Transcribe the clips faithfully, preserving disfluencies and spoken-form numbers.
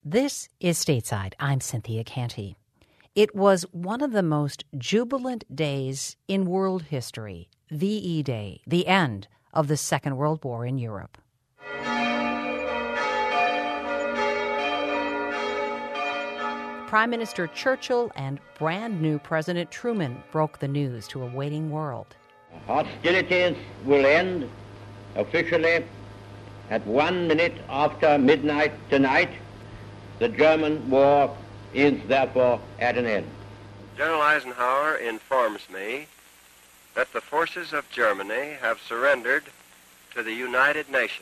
This is Stateside. I'm Cynthia Canty. It was one of the most jubilant days in world history, V E Day, the end of the Second World War in Europe. Prime Minister Churchill and brand new President Truman broke the news to a waiting world. Hostilities will end officially at one minute after midnight tonight. The German war is therefore at an end. General Eisenhower informs me that the forces of Germany have surrendered to the United Nations.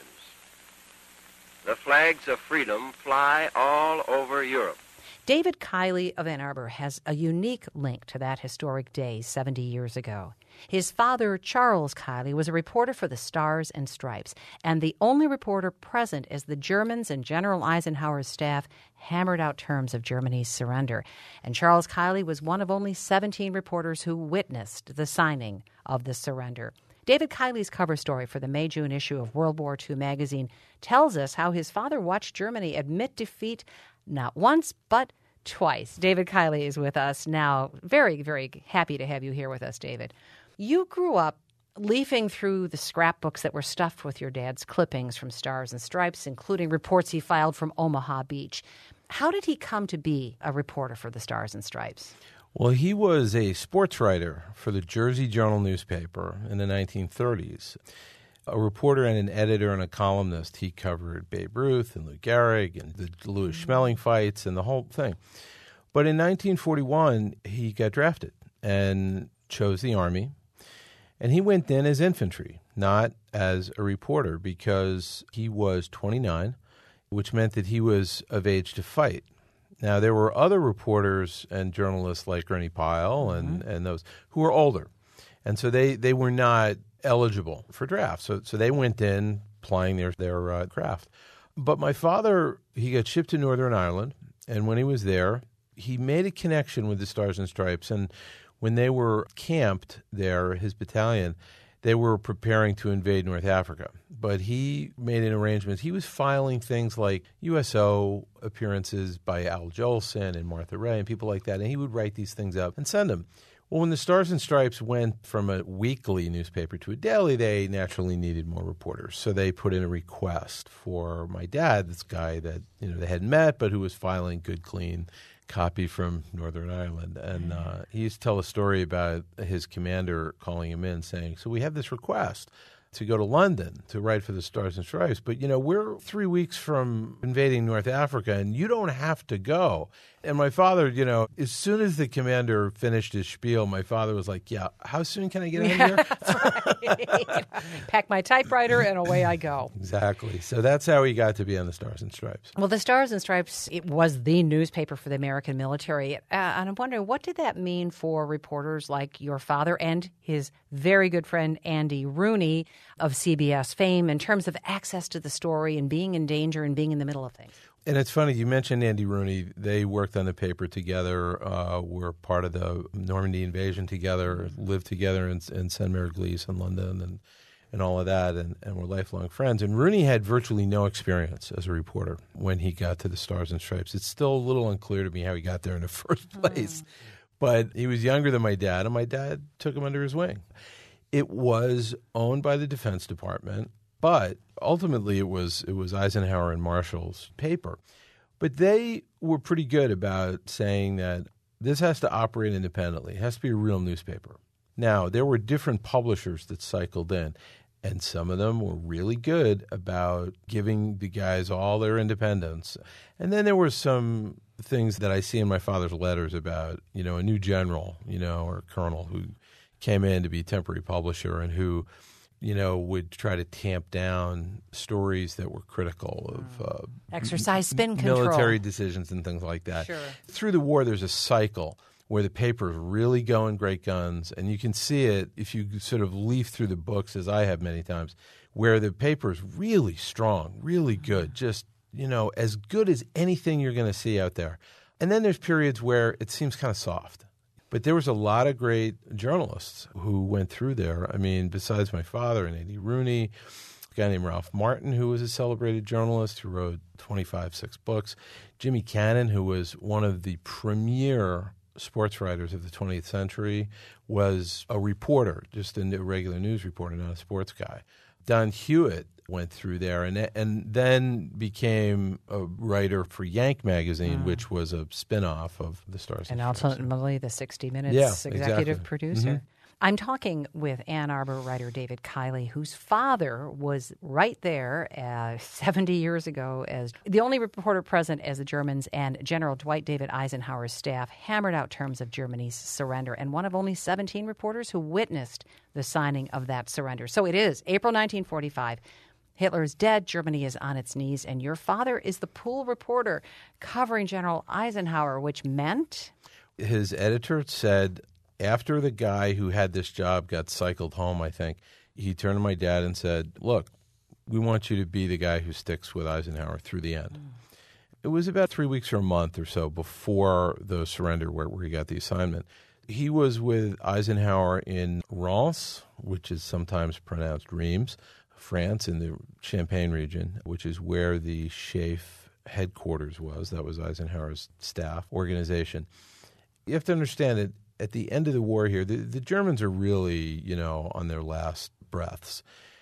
The flags of freedom fly all over Europe. David Kiley of Ann Arbor has a unique link to that historic day seventy years ago. His father, Charles Kiley, was a reporter for the Stars and Stripes, and the only reporter present as the Germans and General Eisenhower's staff hammered out terms of Germany's surrender. And Charles Kiley was one of only seventeen reporters who witnessed the signing of the surrender. David Kiley's cover story for the May-June issue of World War Two magazine tells us how his father watched Germany admit defeat not once, but twice. David Kiley is with us now. Very, very happy to have you here with us, David. You grew up leafing through the scrapbooks that were stuffed with your dad's clippings from Stars and Stripes, including reports he filed from Omaha Beach. How did he come to be a reporter for the Stars and Stripes? Well, he was a sports writer for the Jersey Journal newspaper in the nineteen thirties. A reporter and an editor and a columnist. He covered Babe Ruth and Lou Gehrig and the Louis Schmeling fights and the whole thing. But in nineteen forty-one, he got drafted and chose the Army. And he went in as infantry, not as a reporter, because he was twenty-nine, which meant that he was of age to fight. Now, there were other reporters and journalists like Ernie Pyle and, mm-hmm. and those who were older. And so they, they were not eligible for draft. So so they went in plying their, their uh, craft. But my father, he got shipped to Northern Ireland, and when he was there, he made a connection with the Stars and Stripes. And when they were camped there, his battalion, they were preparing to invade North Africa. But he made an arrangement. He was filing things like U S O appearances by Al Jolson and Martha Raye and people like that, and he would write these things up and send them. Well, when the Stars and Stripes went from a weekly newspaper to a daily, they naturally needed more reporters. So they put in a request for my dad, this guy that you know they hadn't met, but who was filing good, clean copy from Northern Ireland. And uh, he used to tell a story about his commander calling him in saying, so we have this request to go to London to write for the Stars and Stripes. But, you know, we're three weeks from invading North Africa, and you don't have to go. And my father, you know, as soon as the commander finished his spiel, my father was like, yeah, how soon can I get out of yeah, here? That's right. Pack my typewriter and away I go. Exactly. So that's how he got to be on the Stars and Stripes. Well, the Stars and Stripes, it was the newspaper for the American military. Uh, and I'm wondering, what did that mean for reporters like your father and his very good friend Andy Rooney of C B S fame in terms of access to the story and being in danger and being in the middle of things? And it's funny, you mentioned Andy Rooney. They worked on the paper together, uh, were part of the Normandy invasion together, lived together in, in Saint-Mère-Église in London and, and all of that, and, and were lifelong friends. And Rooney had virtually no experience as a reporter when he got to the Stars and Stripes. It's still a little unclear to me how he got there in the first place. Mm. But he was younger than my dad, and my dad took him under his wing. It was owned by the Defense Department. But ultimately, it was it was Eisenhower and Marshall's paper. But they were pretty good about saying that this has to operate independently. It has to be a real newspaper. Now, there were different publishers that cycled in, and some of them were really good about giving the guys all their independence. And then there were some things that I see in my father's letters about, you know, a new general, you know, or colonel who came in to be temporary publisher and who you know, would try to tamp down stories that were critical of uh, exercise spin control, military decisions and things like that. Sure. Through the war, there's a cycle where the paper is really going great guns, and you can see it if you sort of leaf through the books, as I have many times, where the paper is really strong, really good, just, you know, as good as anything you're going to see out there. And then there's periods where it seems kind of soft. But there was a lot of great journalists who went through there. I mean, besides my father and Andy Rooney, guy named Ralph Martin, who was a celebrated journalist who wrote twenty-five, six books. Jimmy Cannon, who was one of the premier sports writers of the twentieth century, was a reporter, just a regular news reporter, not a sports guy. Don Hewitt went through there and and then became a writer for Yank magazine, mm. which was a spin-off of the Stars and, and Stripes. ultimately the sixty minutes yeah, executive exactly. producer. Mm-hmm. I'm talking with Ann Arbor writer David Kiley, whose father was right there uh, seventy years ago as the only reporter present as the Germans and General Dwight David Eisenhower's staff hammered out terms of Germany's surrender, and one of only seventeen reporters who witnessed the signing of that surrender. So it is April nineteen forty-five. Hitler is dead, Germany is on its knees, and your father is the pool reporter covering General Eisenhower, which meant? His editor said, after the guy who had this job got cycled home, I think, he turned to my dad and said, look, we want you to be the guy who sticks with Eisenhower through the end. Mm. It was about three weeks or a month or so before the surrender where, where he got the assignment. He was with Eisenhower in Reims, which is sometimes pronounced Reims, France, in the Champagne region, which is where the SHAEF headquarters was. That was Eisenhower's staff organization. You have to understand that at the end of the war here, the, the Germans are really, you know, on their last breaths.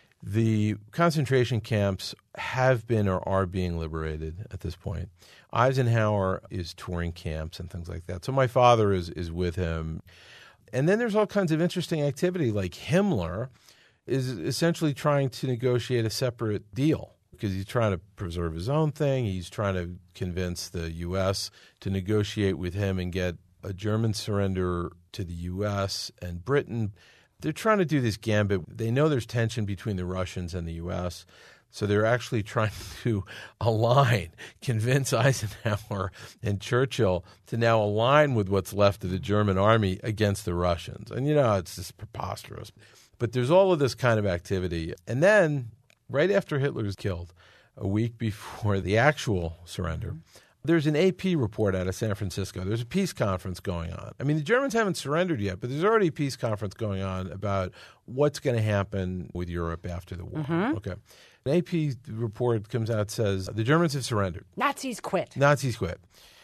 The concentration camps have been or are being liberated at this point. Eisenhower is touring camps and things like that. So my father is is with him. And then there's all kinds of interesting activity, like Himmler is essentially trying to negotiate a separate deal because he's trying to preserve his own thing. He's trying to convince the U S to negotiate with him and get a German surrender to the U S and Britain. They're trying to do this gambit. They know there's tension between the Russians and the U S, so they're actually trying to align, convince Eisenhower and Churchill to now align with what's left of the German army against the Russians. And, you know, it's just preposterous. But there's all of this kind of activity. And then, right after Hitler's killed, a week before the actual surrender, mm-hmm. there's an A P report out of San Francisco. There's a peace conference going on. I mean, the Germans haven't surrendered yet, but there's already a peace conference going on about what's going to happen with Europe after the war. Mm-hmm. Okay. An A P report comes out, says the Germans have surrendered. Nazis quit. Nazis quit.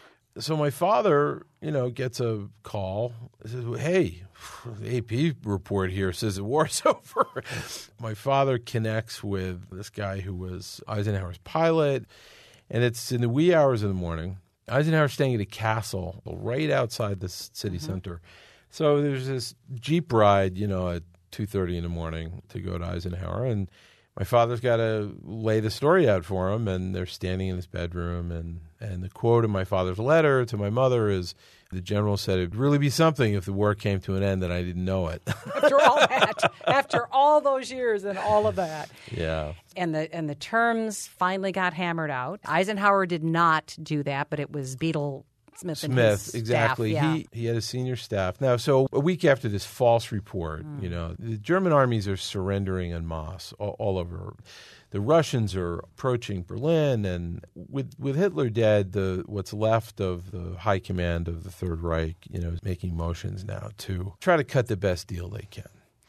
So my father, you know, gets a call. Says, hey, the A P report here says the war's over. My father connects with this guy who was Eisenhower's pilot. And it's in the wee hours of the morning. Eisenhower's staying at a castle right outside the city mm-hmm. center. So there's this Jeep ride, you know, at two thirty in the morning to go to Eisenhower. And my father's got to lay the story out for him. And they're standing in his bedroom. And, and the quote in my father's letter to my mother is, the general said it'd really be something if the war came to an end and I didn't know it. After all that, after all those years and all of that. Yeah. And the and the terms finally got hammered out. Eisenhower did not do that, but it was Beadle Smith and Smith, his exactly. Staff, yeah. He he had a senior staff. Now, so a week after this false report, mm. you know, the German armies are surrendering en masse all, all over. The Russians are approaching Berlin, and with with Hitler dead, the what's left of the high command of the Third Reich, you know, is making motions now to try to cut the best deal they can.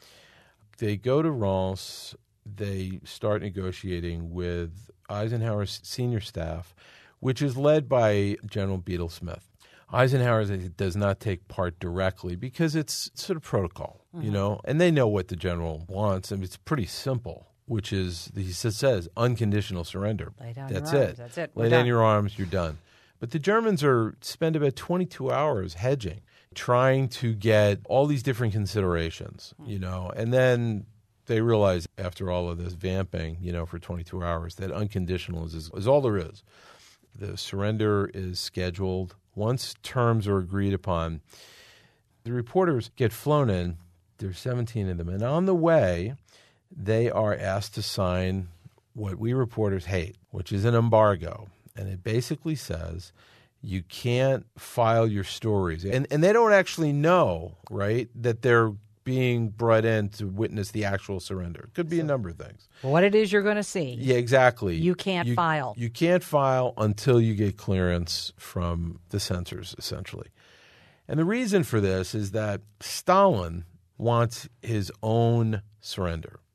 They go to Reims. They start negotiating with Eisenhower's senior staff, which is led by General Beadle Smith. Eisenhower does not take part directly because it's sort of protocol, mm-hmm. you know, and they know what the general wants, and it's pretty simple. Which is, he says, unconditional surrender. Lay down That's your it. arms. That's it. We're Lay done. down your arms, you're done. But the Germans are spend about twenty-two hours hedging, trying to get all these different considerations, you know, and then they realize after all of this vamping, you know, for twenty-two hours, that unconditional is, is all there is. The surrender is scheduled. Once terms are agreed upon, the reporters get flown in. There's seventeen of them. And on the way, they are asked to sign what we reporters hate, which is an embargo. And it basically says you can't file your stories. And and they don't actually know, right, that they're being brought in to witness the actual surrender. It could be a number of things. What it is you're going to see. Yeah, exactly. You can't you, file. You can't file until you get clearance from the censors, essentially. And the reason for this is that Stalin wants his own surrender.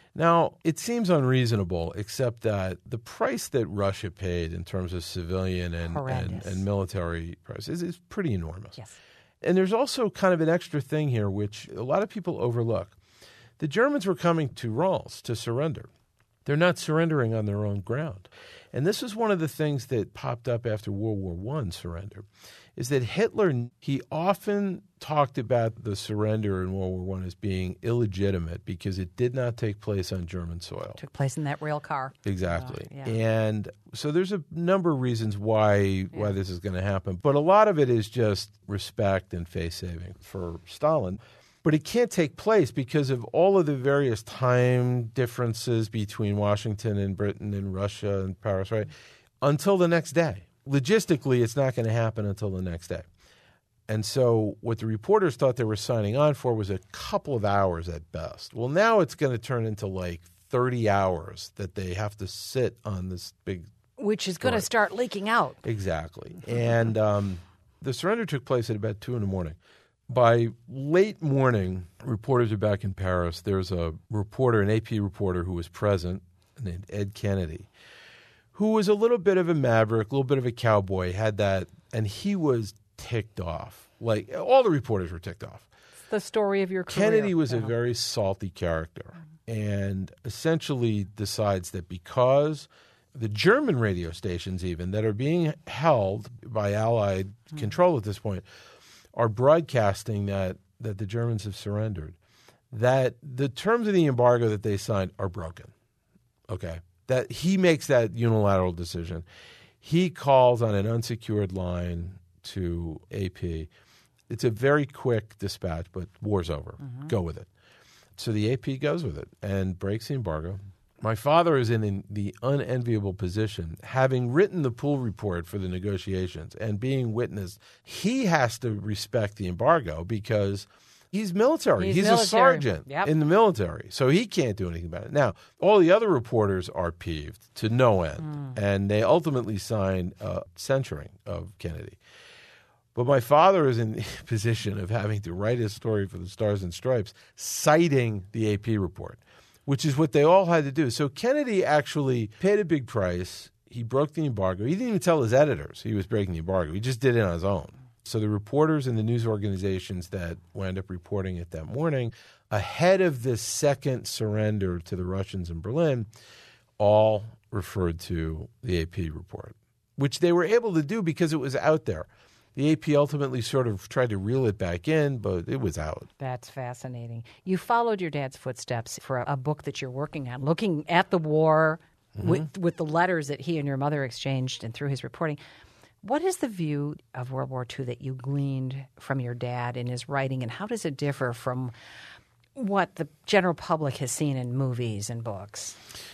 Now, it seems unreasonable, except that the price that Russia paid in terms of civilian and, and, and military prices is pretty enormous. Yes. And there's also kind of an extra thing here, which a lot of people overlook. The Germans were coming to Reims to surrender. They're not surrendering on their own ground. And this is one of the things that popped up after World War One surrender, is that Hitler, he often talked about the surrender in World War One as being illegitimate because it did not take place on German soil. It took place in that rail car. Exactly. Uh, yeah. And so there's a number of reasons why yeah. why this is going to happen. But a lot of it is just respect and face-saving for Stalin. But it can't take place because of all of the various time differences between Washington and Britain and Russia and Paris, right? Until the next day. Logistically, it's not going to happen until the next day. And so what the reporters thought they were signing on for was a couple of hours at best. Well, now it's going to turn into like thirty hours that they have to sit on this big Which is going to start leaking out. Exactly. And um, the surrender took place at about two in the morning. By late morning, reporters are back in Paris. There's a reporter, an A P reporter who was present, named Ed Kennedy, who was a little bit of a maverick, a little bit of a cowboy, had that, and he was ticked off. Like, all the reporters were ticked off. It's the story of your career. Kennedy was yeah. a very salty character and essentially decides that because the German radio stations even that are being held by Allied mm. control at this point are broadcasting that, that the Germans have surrendered, that the terms of the embargo that they signed are broken. Okay? That he makes that unilateral decision. He calls on an unsecured line to A P. It's a very quick dispatch, but war's over. Mm-hmm. Go with it. So the A P goes with it and breaks the embargo. My father is in the unenviable position, having written the pool report for the negotiations and being witness, he has to respect the embargo because he's military. He's, he's military. a sergeant yep. in the military, so he can't do anything about it. Now, all the other reporters are peeved to no end, mm. and they ultimately sign a censuring of Kennedy. But my father is in the position of having to write his story for the Stars and Stripes, citing the A P report, which is what they all had to do. So Kennedy actually paid a big price. He broke the embargo. He didn't even tell his editors he was breaking the embargo. He just did it on his own. So the reporters and the news organizations that wound up reporting it that morning, ahead of the second surrender to the Russians in Berlin, all referred to the A P report, which they were able to do because it was out there. The A P ultimately sort of tried to reel it back in, but it was out. That's fascinating. You followed your dad's footsteps for a, a book that you're working on, looking at the war mm-hmm. with, with the letters that he and your mother exchanged and through his reporting. What is the view of World War Two that you gleaned from your dad in his writing, and how does it differ from what the general public has seen in movies and books?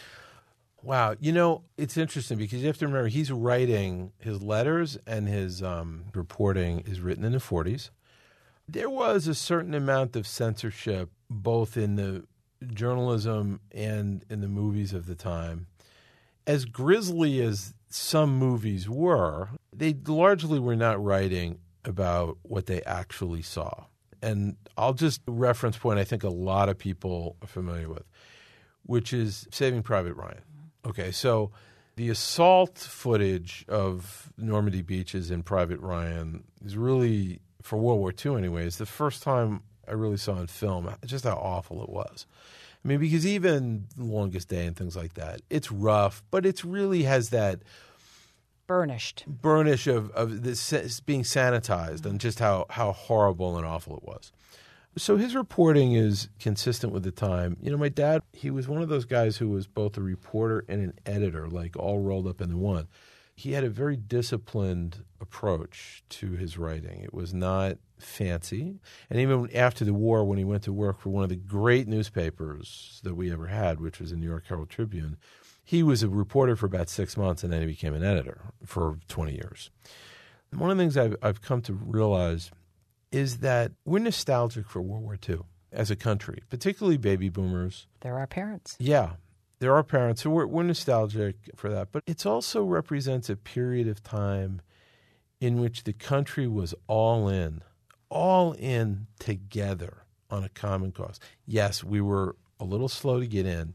Wow. You know, it's interesting because you have to remember he's writing his letters and his um, reporting is written in the forties. There was a certain amount of censorship both in the journalism and in the movies of the time. As grisly as some movies were, they largely were not writing about what they actually saw. And I'll just reference point I think a lot of people are familiar with, which is Saving Private Ryan. Okay, so the assault footage of Normandy beaches in Private Ryan is really, for World War Two anyways, the first time I really saw in film just how awful it was. I mean, because even The Longest Day and things like that, it's rough, but it really has that burnished burnish of, of this being sanitized mm-hmm. and just how, how horrible and awful it was. So his reporting is consistent with the time. You know, my dad, he was one of those guys who was both a reporter and an editor, like all rolled up into one. He had a very disciplined approach to his writing. It was not fancy. And even after the war, when he went to work for one of the great newspapers that we ever had, which was the New York Herald Tribune, he was a reporter for about six months and then he became an editor for twenty years. And one of the things I've, I've come to realize is that we're nostalgic for World War Two as a country, particularly baby boomers. They're our parents. Yeah, they're our parents, so we're, we're nostalgic for that. But it also represents a period of time in which the country was all in, all in together on a common cause. Yes, we were a little slow to get in,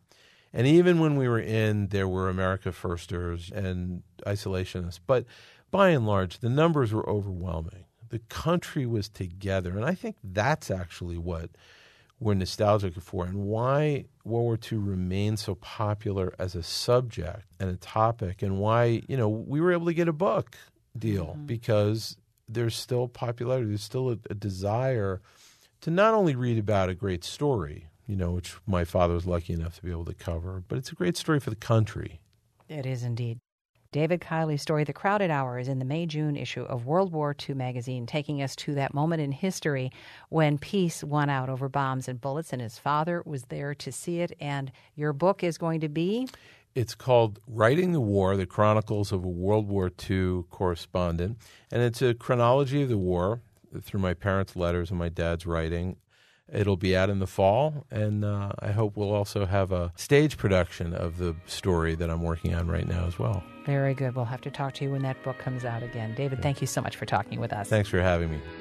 And even when we were in, there were America Firsters and isolationists. But by and large, the numbers were overwhelming. The country was together. And I think that's actually what we're nostalgic for, and why World War Two remained so popular as a subject and a topic, and why, you know, we were able to get a book deal mm-hmm. because there's still popularity, there's still a, a desire to not only read about a great story, you know, which my father was lucky enough to be able to cover, but it's a great story for the country. It is indeed. David Kiley's story, The Crowded Hour, is in the May-June issue of World War Two magazine, taking us to that moment in history when peace won out over bombs and bullets, and his father was there to see it. And your book is going to be? It's called Writing the War, The Chronicles of a World War Two Correspondent. And it's a chronology of the war through my parents' letters and my dad's writing. It'll be out in the fall, and uh, I hope we'll also have a stage production of the story that I'm working on right now as well. Very good. We'll have to talk to you when that book comes out again. David, thank you so much for talking with us. Thanks for having me.